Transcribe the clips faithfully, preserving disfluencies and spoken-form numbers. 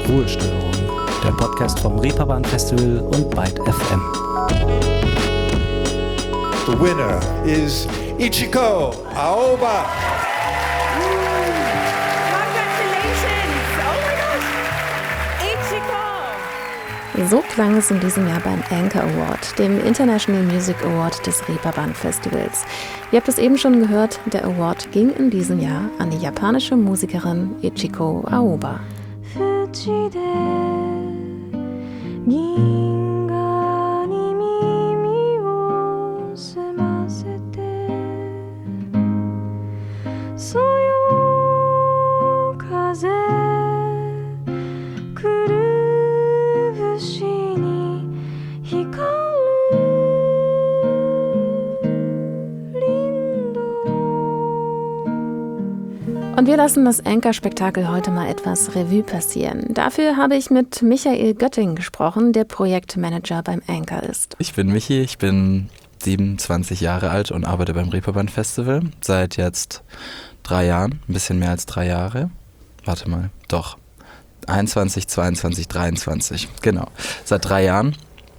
Ruhestörung, der Podcast vom Reeperbahn Festival und Byte F M. The winner is Ichiko Aoba. So klang es in diesem Jahr beim Anchor Award, dem International Music Award des Reeperbahn Festivals. Ihr habt es eben schon gehört, der Award ging in diesem Jahr an die japanische Musikerin Ichiko Aoba. Und wir lassen das Anchor-Spektakel heute mal etwas Revue passieren. Dafür habe ich mit Michael Götting gesprochen, der Projektmanager beim Anchor ist. Ich bin Michi, ich bin siebenundzwanzig Jahre alt und arbeite beim Reeperbahn Festival seit jetzt drei Jahren, ein bisschen mehr als drei Jahre. Warte mal, doch, einundzwanzig, zweiundzwanzig, dreiundzwanzig, genau, seit drei Jahren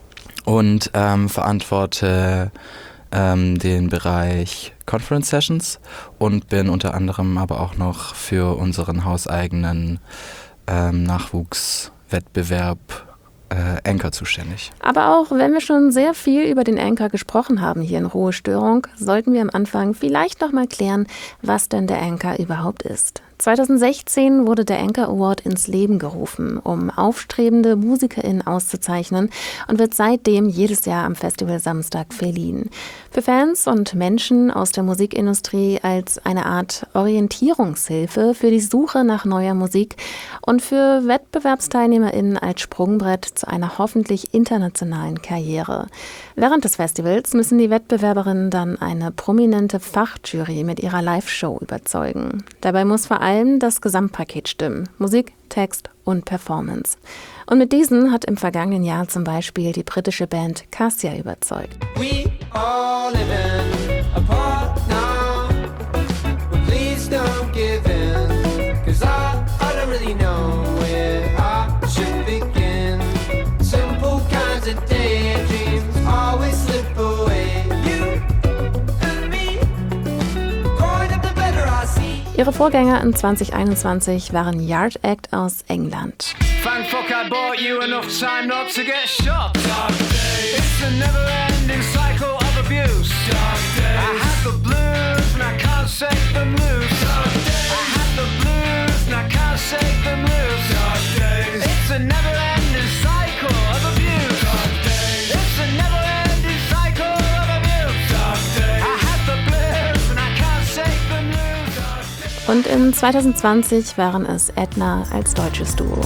und ähm, verantworte ähm, den Bereich Conference Sessions und bin unter anderem aber auch noch für unseren hauseigenen ähm, Nachwuchswettbewerb äh, Anchor zuständig. Aber auch wenn wir schon sehr viel über den Anchor gesprochen haben hier in Ruhestörung, sollten wir am Anfang vielleicht noch mal klären, was denn der Anchor überhaupt ist. zweitausendsechzehn wurde der Anchor Award ins Leben gerufen, um aufstrebende MusikerInnen auszuzeichnen und wird seitdem jedes Jahr am Festival Samstag verliehen. Für Fans und Menschen aus der Musikindustrie als eine Art Orientierungshilfe für die Suche nach neuer Musik und für WettbewerbsteilnehmerInnen als Sprungbrett zu einer hoffentlich internationalen Karriere. Während des Festivals müssen die Wettbewerberinnen dann eine prominente Fachjury mit ihrer Live-Show überzeugen. Dabei muss vor allem das Gesamtpaket stimmen: Musik, Text und Performance. Und mit diesen hat im vergangenen Jahr zum Beispiel die britische Band Cassia überzeugt. We all living apart now, but please don't give in, 'cause I, I don't really know where I should begin. Simple kinds of daydreams always slip away. You and me, growing up the better I see. Ihre Vorgänger in zwanzig einundzwanzig waren Yard Act aus England. Thank fuck I bought you enough time not to get shot. It's a never-ending cycle of abuse. I had the blues and I can't shake them loose. I had the blues and I can't shake them loose. It's a never-ending cycle of abuse. It's a never-ending cycle of abuse. I had the blues and I can't shake them loose. Und in zweitausendzwanzig waren es Edna als deutsches Duo.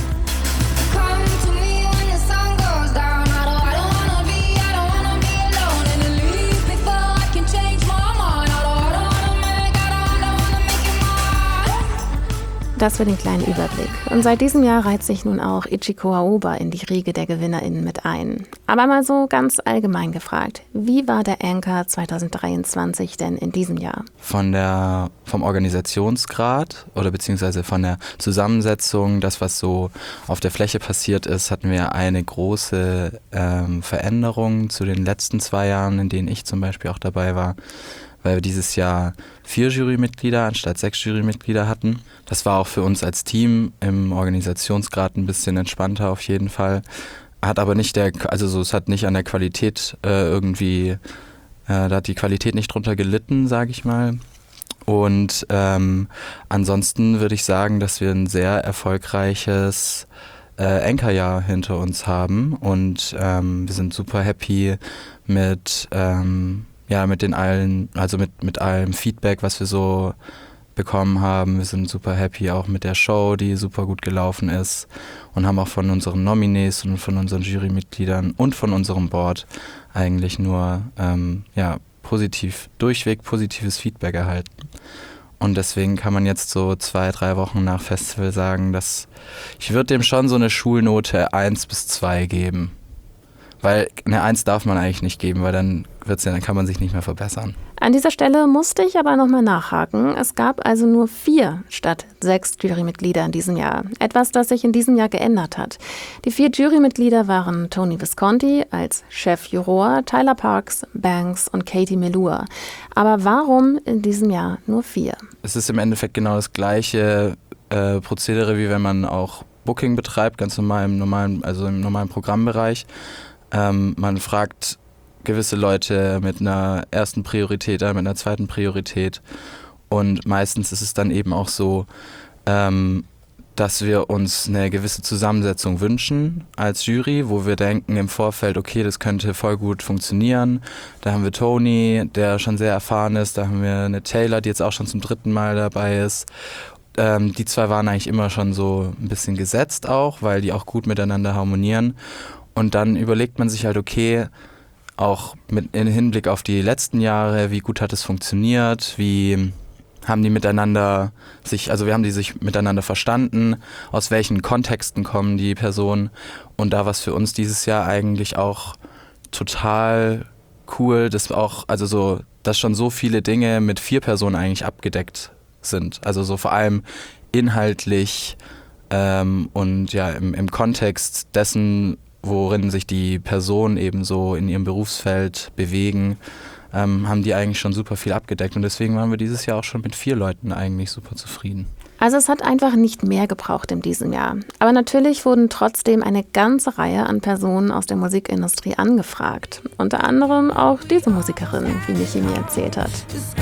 Das für den kleinen Überblick. Und seit diesem Jahr reiht sich nun auch Ichiko Aoba in die Riege der GewinnerInnen mit ein. Aber mal so ganz allgemein gefragt, wie war der Anchor zweitausenddreiundzwanzig denn in diesem Jahr? Von der, vom Organisationsgrad oder beziehungsweise von der Zusammensetzung, das was so auf der Fläche passiert ist, hatten wir eine große ähm, Veränderung zu den letzten zwei Jahren, in denen ich zum Beispiel auch dabei war, weil wir dieses Jahr vier Jurymitglieder anstatt sechs Jurymitglieder hatten. Das war auch für uns als Team im Organisationsgrad ein bisschen entspannter auf jeden Fall. Hat aber nicht der, also so, es hat nicht an der Qualität äh, irgendwie, äh, da hat die Qualität nicht drunter gelitten, sage ich mal. Und ähm, ansonsten würde ich sagen, dass wir ein sehr erfolgreiches äh, Anchor-Jahr hinter uns haben und ähm, wir sind super happy mit ähm, ja, mit den allen, also mit, mit allem Feedback, was wir so bekommen haben. Wir sind super happy auch mit der Show, die super gut gelaufen ist und haben auch von unseren Nominees und von unseren Jurymitgliedern und von unserem Board eigentlich nur ähm, ja, positiv, durchweg positives Feedback erhalten. Und deswegen kann man jetzt so zwei, drei Wochen nach Festival sagen, dass ich würde dem schon so eine Schulnote eins bis zwei geben. Weil eine eins darf man eigentlich nicht geben, weil dann wird's ja, dann kann man sich nicht mehr verbessern. An dieser Stelle musste ich aber nochmal nachhaken. Es gab also nur vier statt sechs Jurymitglieder in diesem Jahr. Etwas, das sich in diesem Jahr geändert hat. Die vier Jurymitglieder waren Tony Visconti als Chefjuror, Tyler Parks, Banks und Katie Melua. Aber warum in diesem Jahr nur vier? Es ist im Endeffekt genau das gleiche äh, Prozedere, wie wenn man auch Booking betreibt, ganz normal im normalen, also im normalen Programmbereich. Ähm, man fragt gewisse Leute mit einer ersten Priorität, mit einer zweiten Priorität. Und meistens ist es dann eben auch so, ähm, dass wir uns eine gewisse Zusammensetzung wünschen als Jury, wo wir denken im Vorfeld, okay, das könnte voll gut funktionieren. Da haben wir Tony, der schon sehr erfahren ist, da haben wir eine Taylor, die jetzt auch schon zum dritten Mal dabei ist. Ähm, die zwei waren eigentlich immer schon so ein bisschen gesetzt auch, weil die auch gut miteinander harmonieren. Und dann überlegt man sich halt, okay, auch mit in Hinblick auf die letzten Jahre, wie gut hat es funktioniert, wie haben die miteinander sich, also wir haben die sich miteinander verstanden, aus welchen Kontexten kommen die Personen. Und da war es für uns dieses Jahr eigentlich auch total cool, dass auch, also so, dass schon so viele Dinge mit vier Personen eigentlich abgedeckt sind. Also so vor allem inhaltlich ähm, und ja im, im Kontext dessen, worin sich die Personen eben so in ihrem Berufsfeld bewegen, ähm, haben die eigentlich schon super viel abgedeckt. Und deswegen waren wir dieses Jahr auch schon mit vier Leuten eigentlich super zufrieden. Also es hat einfach nicht mehr gebraucht in diesem Jahr. Aber natürlich wurden trotzdem eine ganze Reihe an Personen aus der Musikindustrie angefragt. Unter anderem auch diese Musikerin, wie Michi mir erzählt hat.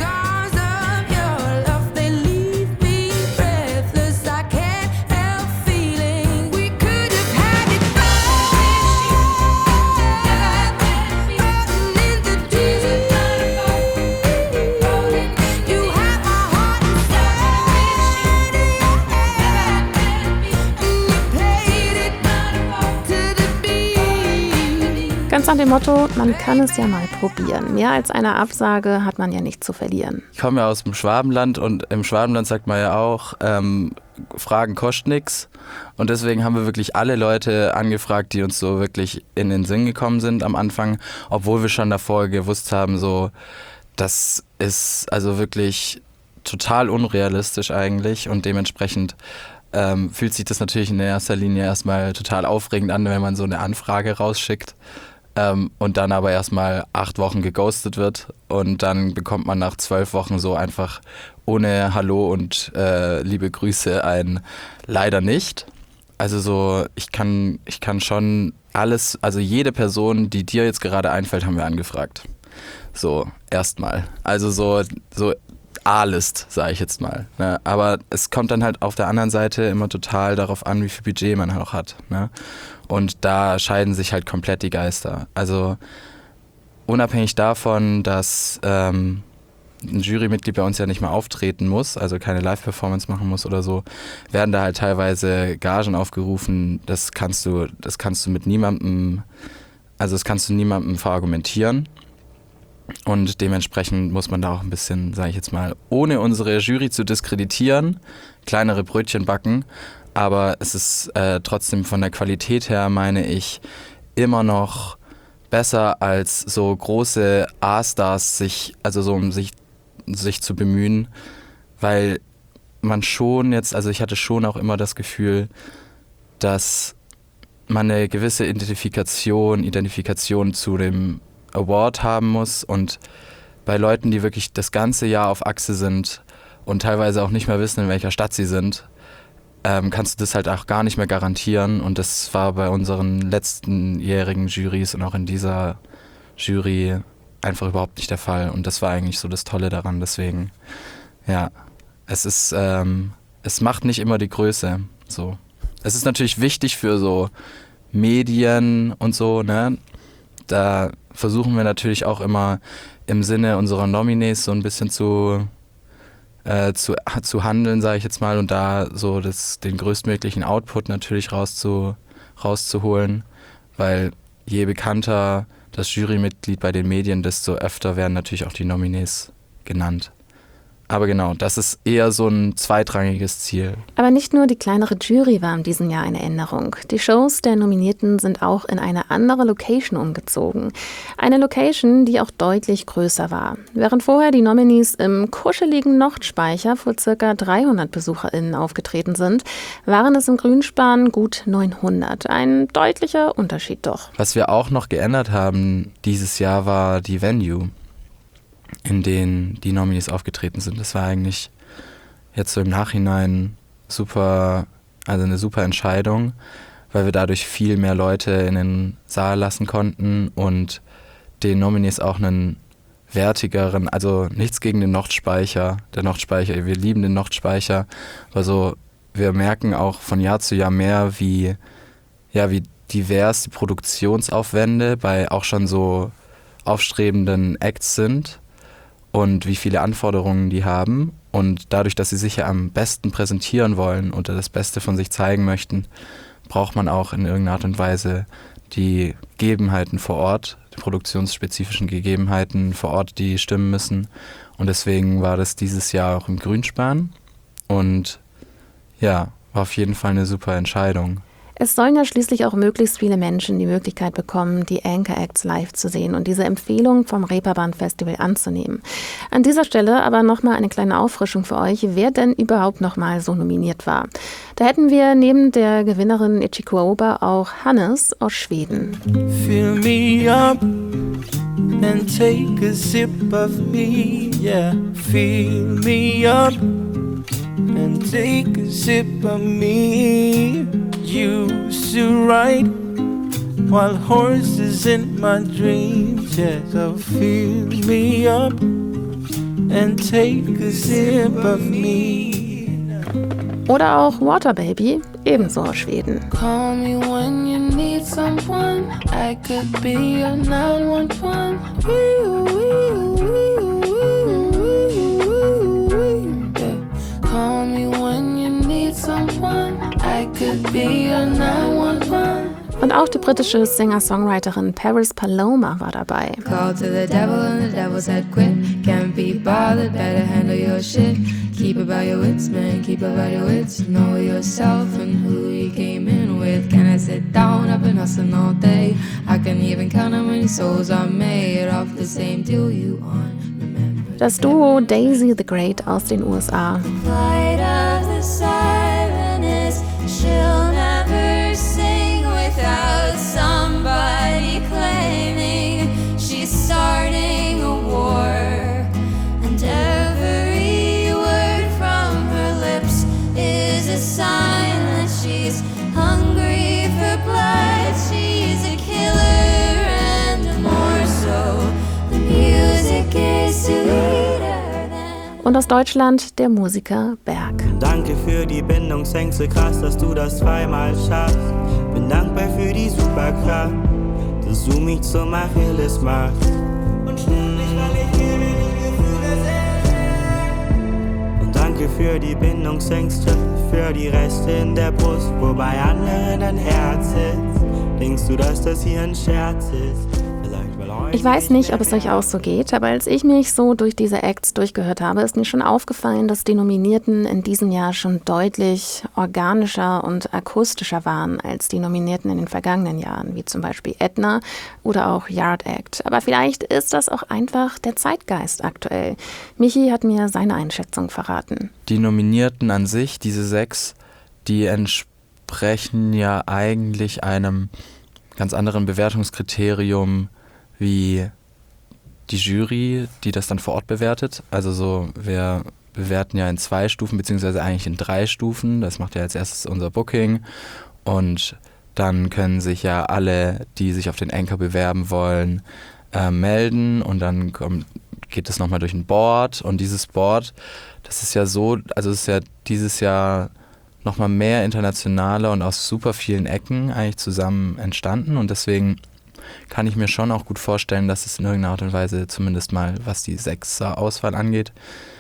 Ganz nach dem Motto, man kann es ja mal probieren. Mehr als eine Absage hat man ja nicht zu verlieren. Ich komme ja aus dem Schwabenland und im Schwabenland sagt man ja auch, ähm, Fragen kosten nichts. Und deswegen haben wir wirklich alle Leute angefragt, die uns so wirklich in den Sinn gekommen sind am Anfang, obwohl wir schon davor gewusst haben, so, das ist also wirklich total unrealistisch eigentlich und dementsprechend ähm, fühlt sich das natürlich in erster Linie erstmal total aufregend an, wenn man so eine Anfrage rausschickt. Ähm, und dann aber erstmal acht Wochen geghostet wird und dann bekommt man nach zwölf Wochen so einfach ohne Hallo und äh, liebe Grüße ein leider nicht. Also so, ich kann, ich kann schon alles, also jede Person, die dir jetzt gerade einfällt, haben wir angefragt. So, erstmal. Also so, so A-List, sage ich jetzt mal. Ne? Aber es kommt dann halt auf der anderen Seite immer total darauf an, wie viel Budget man auch hat. Ne? Und da scheiden sich halt komplett die Geister. Also unabhängig davon, dass ähm, ein Jurymitglied bei uns ja nicht mehr auftreten muss, also keine Live-Performance machen muss oder so, werden da halt teilweise Gagen aufgerufen. Das kannst du, das kannst du mit niemandem, also das kannst du niemandem verargumentieren. Und dementsprechend muss man da auch ein bisschen, sage ich jetzt mal, ohne unsere Jury zu diskreditieren, kleinere Brötchen backen. Aber es ist äh, trotzdem von der Qualität her, meine ich, immer noch besser als so große A-Stars sich, also so um sich, sich zu bemühen, weil man schon jetzt, also ich hatte schon auch immer das Gefühl, dass man eine gewisse Identifikation, Identifikation zu dem Award haben muss und bei Leuten, die wirklich das ganze Jahr auf Achse sind und teilweise auch nicht mehr wissen, in welcher Stadt sie sind, ähm, kannst du das halt auch gar nicht mehr garantieren und das war bei unseren letztenjährigen Jurys und auch in dieser Jury einfach überhaupt nicht der Fall und das war eigentlich so das Tolle daran, deswegen, ja, es ist, ähm, es macht nicht immer die Größe, so. Es ist natürlich wichtig für so Medien und so, ne, da versuchen wir natürlich auch immer im Sinne unserer Nominees so ein bisschen zu, äh, zu, zu handeln, sage ich jetzt mal, und da so das, den größtmöglichen Output natürlich rauszu, rauszuholen, weil je bekannter das Jurymitglied bei den Medien, desto öfter werden natürlich auch die Nominees genannt. Aber genau, das ist eher so ein zweitrangiges Ziel. Aber nicht nur die kleinere Jury war in diesem Jahr eine Änderung. Die Shows der Nominierten sind auch in eine andere Location umgezogen. Eine Location, die auch deutlich größer war. Während vorher die Nominees im kuscheligen Nordspeicher vor ca. dreihundert BesucherInnen aufgetreten sind, waren es im Grünspan gut neunhundert. Ein deutlicher Unterschied doch. Was wir auch noch geändert haben dieses Jahr war die Venue, in denen die Nominees aufgetreten sind. Das war eigentlich jetzt so im Nachhinein super, also eine super Entscheidung, weil wir dadurch viel mehr Leute in den Saal lassen konnten und den Nominees auch einen wertigeren, also nichts gegen den Nordspeicher, der Nordspeicher, wir lieben den Nordspeicher, aber so, wir merken auch von Jahr zu Jahr mehr, wie, ja, wie divers die Produktionsaufwände bei auch schon so aufstrebenden Acts sind und wie viele Anforderungen die haben. Und dadurch, dass sie sich ja am besten präsentieren wollen oder das Beste von sich zeigen möchten, braucht man auch in irgendeiner Art und Weise die Gegebenheiten vor Ort, die produktionsspezifischen Gegebenheiten vor Ort, die stimmen müssen. Und deswegen war das dieses Jahr auch im Grünspan. Und ja, war auf jeden Fall eine super Entscheidung. Es sollen ja schließlich auch möglichst viele Menschen die Möglichkeit bekommen, die Anchor Acts live zu sehen und diese Empfehlung vom Reeperbahn Festival anzunehmen. An dieser Stelle aber nochmal eine kleine Auffrischung für euch, wer denn überhaupt nochmal so nominiert war. Da hätten wir neben der Gewinnerin Ichiko Aoba auch Hannes aus Schweden. Fill me up and take a sip of me, yeah. Fill me up and take a sip of me. Used to ride wild horses in my dreams, yeah. So fill me up and take a sip of me. Oder auch Water Baby, ebenso aus Schweden. Call me when you need someone. I could be your nine one one. Call me when you need someone. I could be your nine one one. Und auch die britische Singer-Songwriterin Paris Paloma war dabei. Call to the devil and the devil said quit. Can't be bothered, better handle your shit. Keep about your wits, man, keep about your wits. Know yourself and who you came in with. Can I sit down? I've been hustling all day. I can even count how many souls I made off the same deal you on. Remember Das Duo Daisy the Great aus den U S A. Flight of the siren is she'll never sing without somebody claiming she's starting a war. And every word from her lips is a sign that she's hungry for blood. She's a killer and more so. The music is sweeter than. Und aus Deutschland der Musiker Berg. Danke für die Bindungsängste, krass, dass du das zweimal schaffst. Bin dankbar für die Superkraft, dass du mich zum Achilles machst. Und ständig, weil ich hier bin und Gefühle sehe. Und danke für die Bindungsängste, für die Reste in der Brust, wo bei anderen ein Herz sitzt. Denkst du, dass das hier ein Scherz ist? Ich weiß nicht, ob es euch auch so geht, aber als ich mich so durch diese Acts durchgehört habe, ist mir schon aufgefallen, dass die Nominierten in diesem Jahr schon deutlich organischer und akustischer waren als die Nominierten in den vergangenen Jahren, wie zum Beispiel Edna oder auch Yard Act. Aber vielleicht ist das auch einfach der Zeitgeist aktuell. Michi hat mir seine Einschätzung verraten. Die Nominierten an sich, diese sechs, die entsprechen ja eigentlich einem ganz anderen Bewertungskriterium wie die Jury, die das dann vor Ort bewertet. Also so, wir bewerten ja in zwei Stufen, beziehungsweise eigentlich in drei Stufen. Das macht ja als erstes unser Booking. Und dann können sich ja alle, die sich auf den Anchor bewerben wollen, äh, melden. Und dann kommt, geht es nochmal durch ein Board. Und dieses Board, das ist ja so, also es ist ja dieses Jahr nochmal mehr internationaler und aus super vielen Ecken eigentlich zusammen entstanden. Und deswegen kann ich mir schon auch gut vorstellen, dass es in irgendeiner Art und Weise, zumindest mal was die Sechser-Auswahl angeht,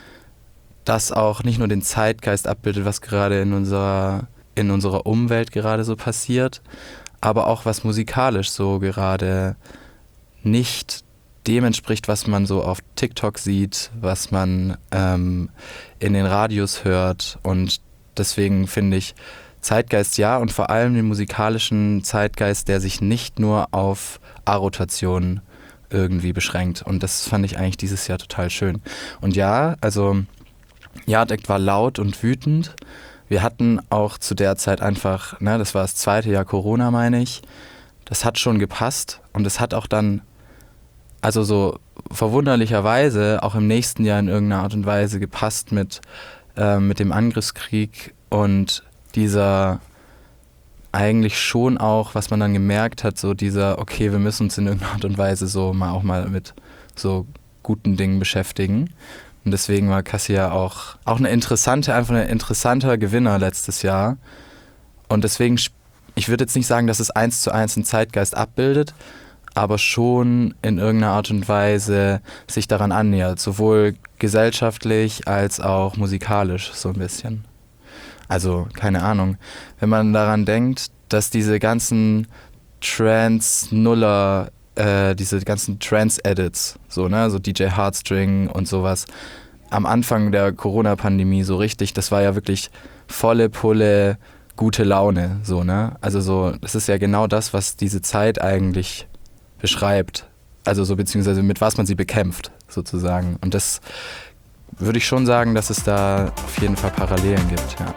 das auch nicht nur den Zeitgeist abbildet, was gerade in unserer, in unserer Umwelt gerade so passiert, aber auch was musikalisch so gerade nicht dem entspricht, was man so auf TikTok sieht, was man ähm, in den Radios hört. Und deswegen finde ich Zeitgeist ja, und vor allem den musikalischen Zeitgeist, der sich nicht nur auf A-Rotation irgendwie beschränkt. Und das fand ich eigentlich dieses Jahr total schön. Und ja, also Yard Act war laut und wütend. Wir hatten auch zu der Zeit einfach, ne, das war das zweite Jahr Corona, meine ich, das hat schon gepasst und es hat auch dann, also so verwunderlicherweise, auch im nächsten Jahr in irgendeiner Art und Weise gepasst mit, äh, mit dem Angriffskrieg und dieser eigentlich schon auch, was man dann gemerkt hat, so dieser, okay, wir müssen uns in irgendeiner Art und Weise so mal auch mal mit so guten Dingen beschäftigen. Und deswegen war Cassia auch, auch eine interessante, einfach ein interessanter Gewinner letztes Jahr. Und deswegen, ich würde jetzt nicht sagen, dass es eins zu eins einen Zeitgeist abbildet, aber schon in irgendeiner Art und Weise sich daran annähert, sowohl gesellschaftlich als auch musikalisch so ein bisschen. Also, keine Ahnung, wenn man daran denkt, dass diese ganzen Trance-Nuller, äh, diese ganzen Trance-Edits, so, ne, so D J Heartstring und sowas, am Anfang der Corona-Pandemie so richtig, das war ja wirklich volle Pulle, gute Laune, so, ne? Also so, das ist ja genau das, was diese Zeit eigentlich beschreibt. Also so, beziehungsweise mit was man sie bekämpft, sozusagen. Und das würde ich schon sagen, dass es da auf jeden Fall Parallelen gibt, ja.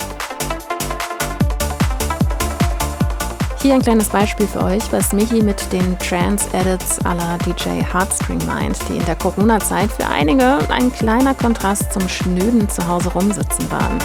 Hier ein kleines Beispiel für euch, was Michi mit den Trance-Edits à la D J Heartstring meint, die in der Corona-Zeit für einige ein kleiner Kontrast zum schnöden Zuhause rumsitzen waren.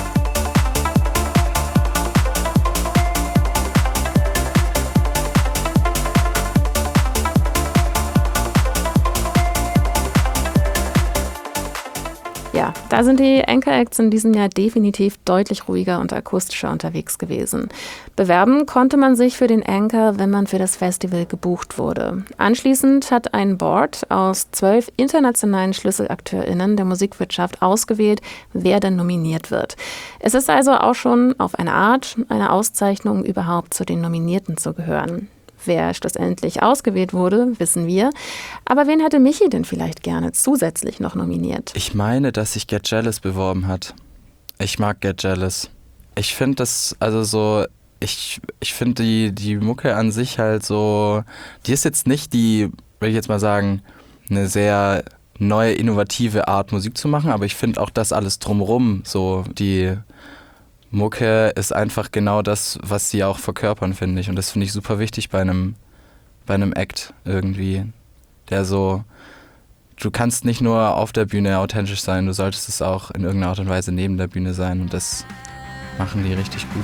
Ja, da sind die Anchor Acts in diesem Jahr definitiv deutlich ruhiger und akustischer unterwegs gewesen. Bewerben konnte man sich für den Anchor, wenn man für das Festival gebucht wurde. Anschließend hat ein Board aus zwölf internationalen SchlüsselakteurInnen der Musikwirtschaft ausgewählt, wer denn nominiert wird. Es ist also auch schon auf eine Art eine Auszeichnung, überhaupt zu den Nominierten zu gehören. Wer schlussendlich ausgewählt wurde, wissen wir. Aber wen hätte Michi denn vielleicht gerne zusätzlich noch nominiert? Ich meine, dass sich Get Jealous beworben hat. Ich mag Get Jealous. Ich finde das, also so, ich, ich finde die, die Mucke an sich halt so, die ist jetzt nicht die, will ich jetzt mal sagen, eine sehr neue, innovative Art Musik zu machen, aber ich finde auch das alles drumherum, so die Mucke ist einfach genau das, was sie auch verkörpern, finde ich. Und das finde ich super wichtig bei einem, bei einem Act irgendwie, der so, du kannst nicht nur auf der Bühne authentisch sein, du solltest es auch in irgendeiner Art und Weise neben der Bühne sein und das machen die richtig gut.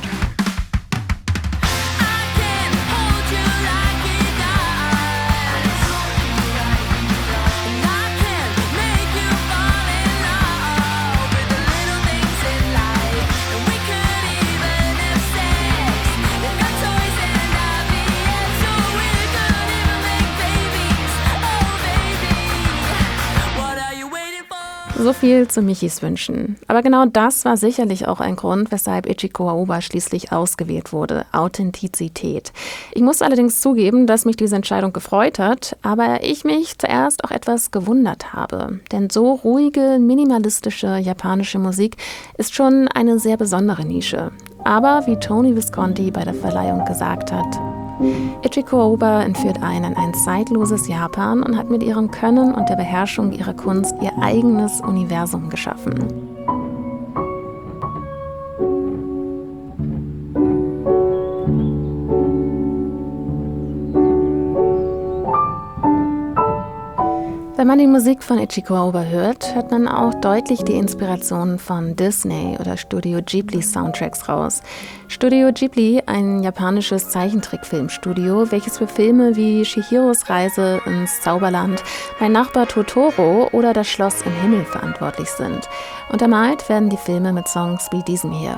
So viel zu Michis Wünschen. Aber genau das war sicherlich auch ein Grund, weshalb Ichiko Aoba schließlich ausgewählt wurde. Authentizität. Ich muss allerdings zugeben, dass mich diese Entscheidung gefreut hat, aber ich mich zuerst auch etwas gewundert habe. Denn so ruhige, minimalistische japanische Musik ist schon eine sehr besondere Nische. Aber wie Tony Visconti bei der Verleihung gesagt hat, Ichiko Aoba entführt einen in ein zeitloses Japan und hat mit ihrem Können und der Beherrschung ihrer Kunst ihr eigenes Universum geschaffen. Wenn man die Musik von Ichiko Aoba hört, hört man auch deutlich die Inspiration von Disney oder Studio Ghibli Soundtracks raus. Studio Ghibli, ein japanisches Zeichentrickfilmstudio, welches für Filme wie Chihiros Reise ins Zauberland, Mein Nachbar Totoro oder Das Schloss im Himmel verantwortlich sind. Untermalt werden die Filme mit Songs wie diesem hier.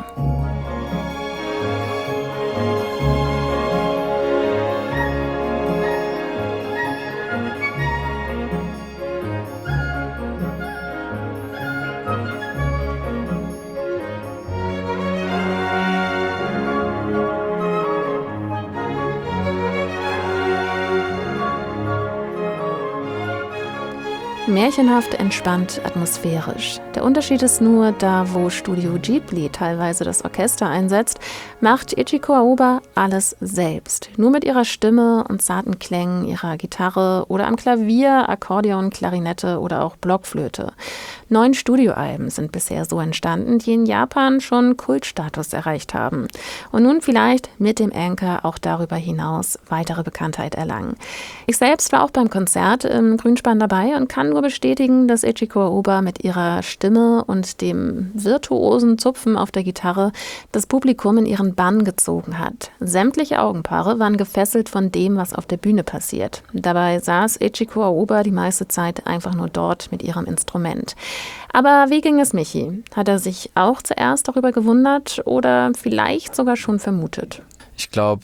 märchenhaft, entspannt, atmosphärisch. Der Unterschied ist nur, da wo Studio Ghibli teilweise das Orchester einsetzt, macht Ichiko Aoba alles selbst. Nur mit ihrer Stimme und zarten Klängen ihrer Gitarre oder am Klavier, Akkordeon, Klarinette oder auch Blockflöte. Neun Studioalben sind bisher so entstanden, die in Japan schon Kultstatus erreicht haben. Und nun vielleicht mit dem Anchor auch darüber hinaus weitere Bekanntheit erlangen. Ich selbst war auch beim Konzert im Grünspan dabei und kann nur bestätigen, dass Ichiko Aoba mit ihrer Stimme und dem virtuosen Zupfen auf der Gitarre das Publikum in ihren Bann gezogen hat. Sämtliche Augenpaare waren gefesselt von dem, was auf der Bühne passiert. Dabei saß Ichiko Aoba die meiste Zeit einfach nur dort mit ihrem Instrument. Aber wie ging es Michi? Hat er sich auch zuerst darüber gewundert oder vielleicht sogar schon vermutet? Ich glaube,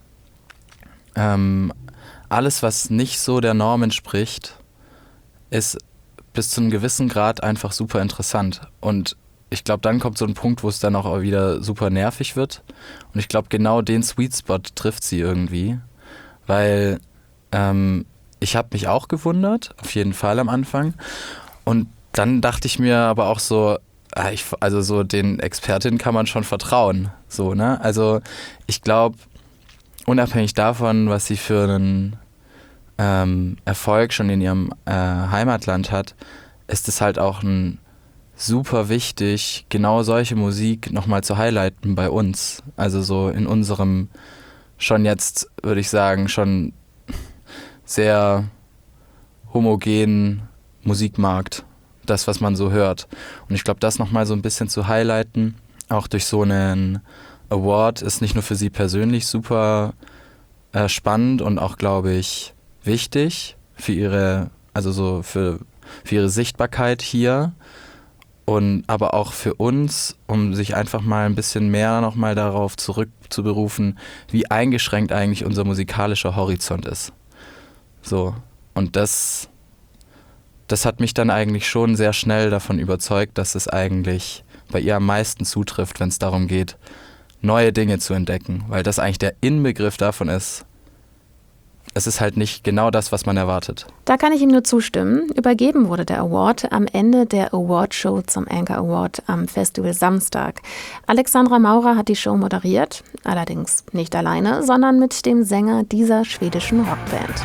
ähm, alles, was nicht so der Norm entspricht, ist bis zu einem gewissen Grad einfach super interessant. Und ich glaube, dann kommt so ein Punkt, wo es dann auch wieder super nervig wird. Und ich glaube, genau den Sweet Spot trifft sie irgendwie. Weil ähm, ich habe mich auch gewundert, auf jeden Fall am Anfang. Und dann dachte ich mir aber auch so, ich, also so den Expertinnen kann man schon vertrauen. So, ne? Also ich glaube, unabhängig davon, was sie für einen ähm, Erfolg schon in ihrem äh, Heimatland hat, ist es halt auch ein super wichtig, genau solche Musik nochmal zu highlighten bei uns. Also so in unserem schon jetzt, würde ich sagen, schon sehr homogenen Musikmarkt. Das, was man so hört. Und ich glaube, das nochmal so ein bisschen zu highlighten, auch durch so einen Award, ist nicht nur für sie persönlich super äh, spannend und auch, glaube ich, wichtig für ihre, also so für, für ihre Sichtbarkeit hier und aber auch für uns, um sich einfach mal ein bisschen mehr nochmal darauf zurückzuberufen, wie eingeschränkt eigentlich unser musikalischer Horizont ist. So, und das Das hat mich dann eigentlich schon sehr schnell davon überzeugt, dass es eigentlich bei ihr am meisten zutrifft, wenn es darum geht, neue Dinge zu entdecken. Weil das eigentlich der Inbegriff davon ist, es ist halt nicht genau das, was man erwartet. Da kann ich ihm nur zustimmen. Übergeben wurde der Award am Ende der Awardshow zum Anchor Award am Festival Samstag. Alexandra Maurer hat die Show moderiert, allerdings nicht alleine, sondern mit dem Sänger dieser schwedischen Rockband.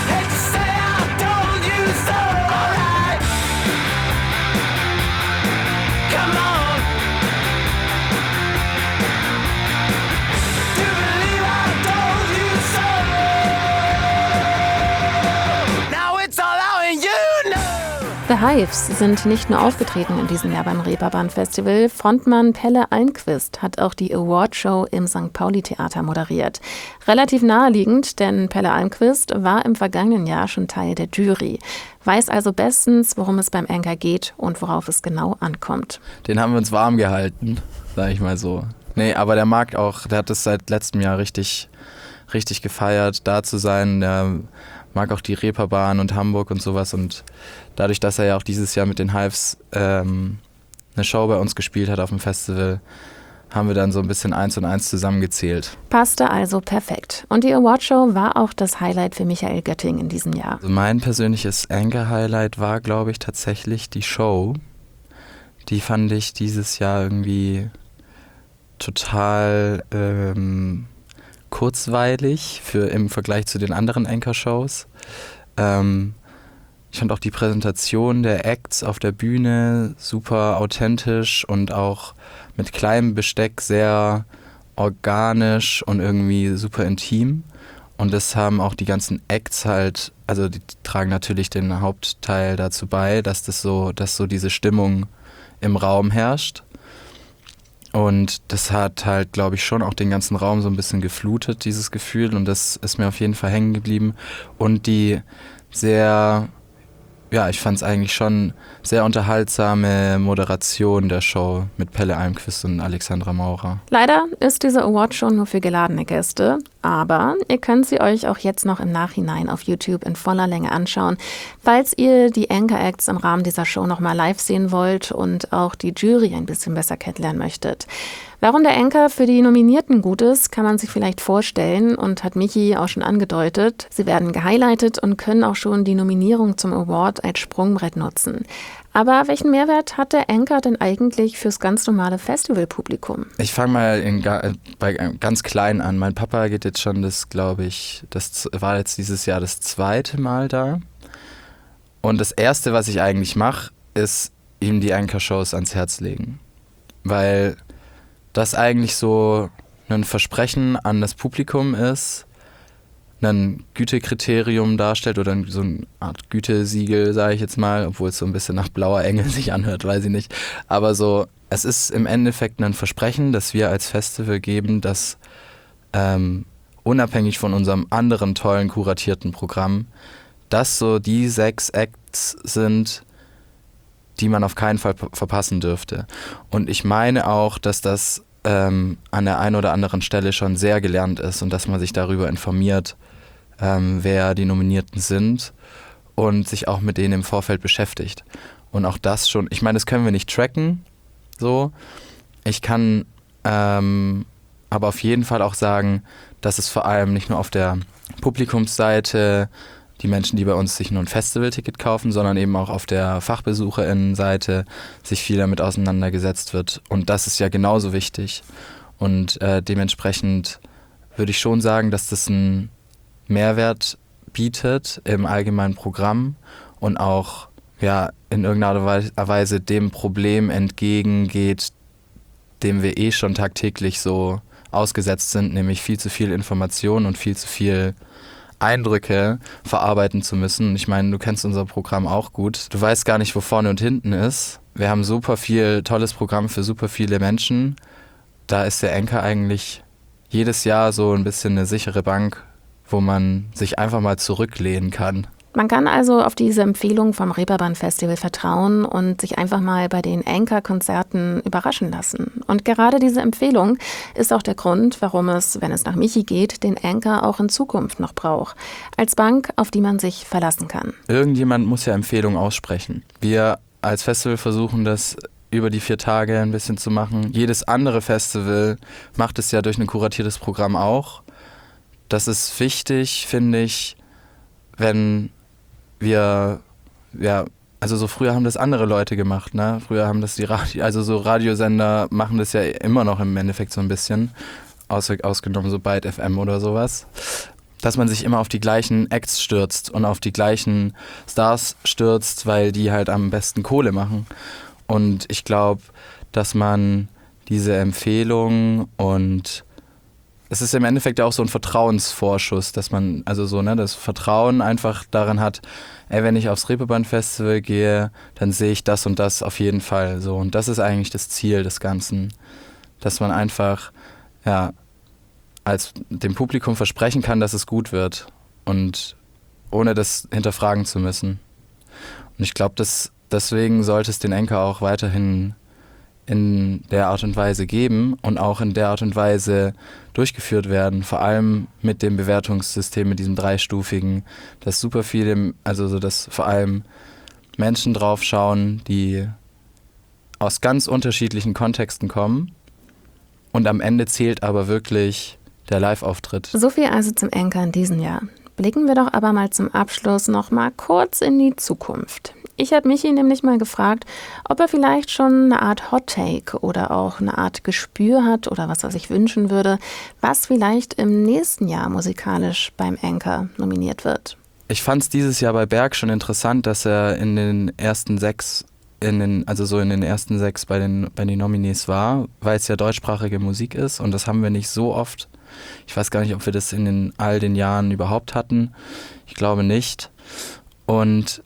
The Hives sind nicht nur aufgetreten in diesem Jahr beim Reeperbahn-Festival. Frontmann Pelle Almqvist hat auch die Awardshow im Sankt Pauli-Theater moderiert. Relativ naheliegend, denn Pelle Almqvist war im vergangenen Jahr schon Teil der Jury. Weiß also bestens, worum es beim Anchor geht und worauf es genau ankommt. Den haben wir uns warm gehalten, sag ich mal so. Nee, aber der mag auch, der hat es seit letztem Jahr richtig, richtig gefeiert, da zu sein. Der mag auch die Reeperbahn und Hamburg und sowas und dadurch, dass er ja auch dieses Jahr mit den Hives ähm, eine Show bei uns gespielt hat auf dem Festival, haben wir dann so ein bisschen eins und eins zusammengezählt. Passte also perfekt. Und die Awardshow war auch das Highlight für Michael Götting in diesem Jahr. Also mein persönliches Anchor-Highlight war, glaube ich, tatsächlich die Show. Die fand ich dieses Jahr irgendwie total ähm, kurzweilig für, im Vergleich zu den anderen Anchor-Shows. Ähm, ich fand auch die Präsentation der Acts auf der Bühne super authentisch und auch mit kleinem Besteck sehr organisch und irgendwie super intim. Und das haben auch die ganzen Acts halt, also die tragen natürlich den Hauptteil dazu bei, dass das so, dass so diese Stimmung im Raum herrscht. Und das hat halt, glaube ich, schon auch den ganzen Raum so ein bisschen geflutet, dieses Gefühl. Und das ist mir auf jeden Fall hängen geblieben. Und die sehr, ja, ich fand es eigentlich schon sehr unterhaltsame Moderation der Show mit Pelle Almqvist und Alexandra Maurer. Leider ist diese Awardshow nur für geladene Gäste, aber ihr könnt sie euch auch jetzt noch im Nachhinein auf YouTube in voller Länge anschauen, falls ihr die Anchor Acts im Rahmen dieser Show nochmal live sehen wollt und auch die Jury ein bisschen besser kennenlernen möchtet. Warum der Anchor für die Nominierten gut ist, kann man sich vielleicht vorstellen und hat Michi auch schon angedeutet. Sie werden gehighlightet und können auch schon die Nominierung zum Award als Sprungbrett nutzen. Aber welchen Mehrwert hat der Anchor denn eigentlich fürs ganz normale Festivalpublikum? Ich fange mal in, bei ganz klein an. Mein Papa geht jetzt schon, das glaube ich, das war jetzt dieses Jahr das zweite Mal da. Und das Erste, was ich eigentlich mache, ist ihm die Anchor-Shows ans Herz legen. Weil das eigentlich so ein Versprechen an das Publikum ist, ein Gütekriterium darstellt oder so eine Art Gütesiegel, sage ich jetzt mal, obwohl es so ein bisschen nach blauer Engel sich anhört, weiß ich nicht. Aber so, es ist im Endeffekt ein Versprechen, das wir als Festival geben, das ähm, unabhängig von unserem anderen tollen kuratierten Programm, das so die sechs Acts sind, die man auf keinen Fall p- verpassen dürfte. Und ich meine auch, dass das ähm, an der einen oder anderen Stelle schon sehr gelernt ist und dass man sich darüber informiert, ähm, wer die Nominierten sind und sich auch mit denen im Vorfeld beschäftigt. Und auch das schon, ich meine, das können wir nicht tracken, so. Ich kann ähm, aber auf jeden Fall auch sagen, dass es vor allem nicht nur auf der Publikumsseite die Menschen, die bei uns sich nur ein Festivalticket kaufen, sondern eben auch auf der FachbesucherInnen-Seite sich viel damit auseinandergesetzt wird. Und das ist ja genauso wichtig. Und äh, dementsprechend würde ich schon sagen, dass das einen Mehrwert bietet im allgemeinen Programm und auch ja, in irgendeiner Weise dem Problem entgegengeht, dem wir eh schon tagtäglich so ausgesetzt sind, nämlich viel zu viel Information und viel zu viel Eindrücke verarbeiten zu müssen. Ich meine, du kennst unser Programm auch gut. Du weißt gar nicht, wo vorne und hinten ist. Wir haben super viel tolles Programm für super viele Menschen. Da ist der Anchor eigentlich jedes Jahr so ein bisschen eine sichere Bank, wo man sich einfach mal zurücklehnen kann. Man kann also auf diese Empfehlung vom Reeperbahn Festival vertrauen und sich einfach mal bei den Anchor-Konzerten überraschen lassen. Und gerade diese Empfehlung ist auch der Grund, warum es, wenn es nach Michi geht, den Anchor auch in Zukunft noch braucht. Als Bank, auf die man sich verlassen kann. Irgendjemand muss ja Empfehlungen aussprechen. Wir als Festival versuchen das über die vier Tage ein bisschen zu machen. Jedes andere Festival macht es ja durch ein kuratiertes Programm auch. Das ist wichtig, finde ich, wenn wir, ja, also so früher haben das andere Leute gemacht, ne? Früher haben das die Radio, also so Radiosender machen das ja immer noch im Endeffekt so ein bisschen, aus, ausgenommen so Byte F M oder sowas, dass man sich immer auf die gleichen Acts stürzt und auf die gleichen Stars stürzt, weil die halt am besten Kohle machen. Und ich glaube, dass man diese Empfehlung und es ist im Endeffekt auch so ein Vertrauensvorschuss, dass man, also so, ne, das Vertrauen einfach daran hat, ey, wenn ich aufs Reeperbahn Festival gehe, dann sehe ich das und das auf jeden Fall, so. Und das ist eigentlich das Ziel des Ganzen, dass man einfach, ja, als dem Publikum versprechen kann, dass es gut wird und ohne das hinterfragen zu müssen. Und ich glaube, dass deswegen sollte es den Anchor auch weiterhin in der Art und Weise geben und auch in der Art und Weise durchgeführt werden, vor allem mit dem Bewertungssystem, mit diesem dreistufigen, dass super viele, also so, dass vor allem Menschen drauf schauen, die aus ganz unterschiedlichen Kontexten kommen und am Ende zählt aber wirklich der Live-Auftritt. So viel also zum Anchor in diesem Jahr. Blicken wir doch aber mal zum Abschluss noch mal kurz in die Zukunft. Ich habe Michi nämlich mal gefragt, ob er vielleicht schon eine Art Hot-Take oder auch eine Art Gespür hat oder was er sich wünschen würde, was vielleicht im nächsten Jahr musikalisch beim Anchor nominiert wird. Ich fand es dieses Jahr bei Berg schon interessant, dass er in den ersten sechs, in den, also so in den ersten sechs bei den, bei den Nominees war, weil es ja deutschsprachige Musik ist und das haben wir nicht so oft. Ich weiß gar nicht, ob wir das in den, all den Jahren überhaupt hatten. Ich glaube nicht. Und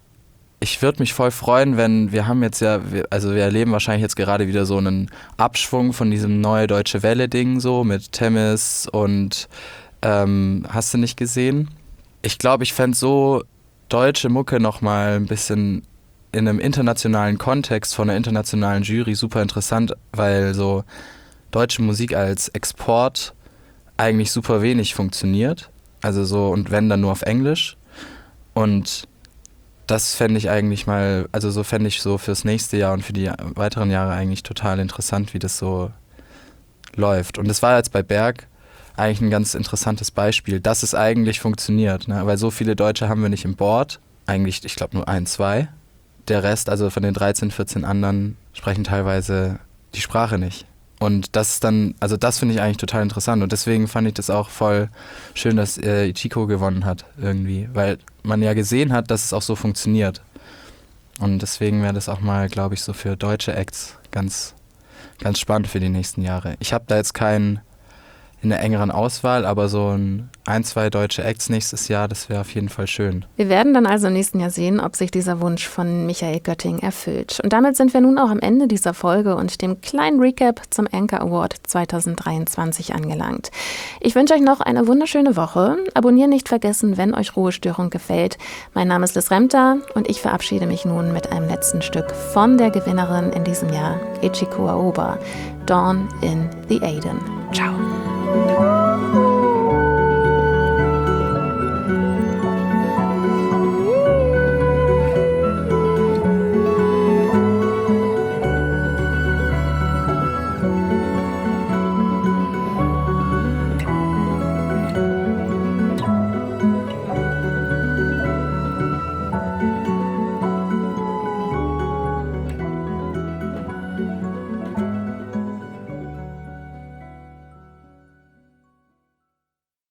ich würde mich voll freuen, wenn wir haben jetzt ja, also wir erleben wahrscheinlich jetzt gerade wieder so einen Abschwung von diesem Neue Deutsche Welle-Ding so mit Temis und ähm, hast du nicht gesehen? Ich glaube, ich fände so deutsche Mucke nochmal ein bisschen in einem internationalen Kontext von einer internationalen Jury super interessant, weil so deutsche Musik als Export eigentlich super wenig funktioniert. Also so, und wenn, dann nur auf Englisch. Und das fände ich eigentlich mal, also so fände ich so fürs nächste Jahr und für die weiteren Jahre eigentlich total interessant, wie das so läuft. Und das war jetzt bei Berg eigentlich ein ganz interessantes Beispiel, dass es eigentlich funktioniert, ne? Weil so viele Deutsche haben wir nicht im Board. Eigentlich, ich glaube, nur ein, zwei. Der Rest, also von den dreizehn, vierzehn anderen, sprechen teilweise die Sprache nicht. Und das ist dann, also das finde ich eigentlich total interessant. Und deswegen fand ich das auch voll schön, dass äh, Ichiko gewonnen hat irgendwie. Weil man ja gesehen hat, dass es auch so funktioniert. Und deswegen wäre das auch mal, glaube ich, so für deutsche Acts ganz, ganz spannend für die nächsten Jahre. Ich habe da jetzt keinen in der engeren Auswahl, aber so ein, ein, zwei deutsche Acts nächstes Jahr, das wäre auf jeden Fall schön. Wir werden dann also im nächsten Jahr sehen, ob sich dieser Wunsch von Michael Götting erfüllt. Und damit sind wir nun auch am Ende dieser Folge und dem kleinen Recap zum Anchor Award zwanzig dreiundzwanzig angelangt. Ich wünsche euch noch eine wunderschöne Woche. Abonnieren nicht vergessen, wenn euch Ruhestörung gefällt. Mein Name ist Liz Remter und ich verabschiede mich nun mit einem letzten Stück von der Gewinnerin in diesem Jahr, Ichiko Aoba, Dawn in the Aiden. Ciao. Thank you.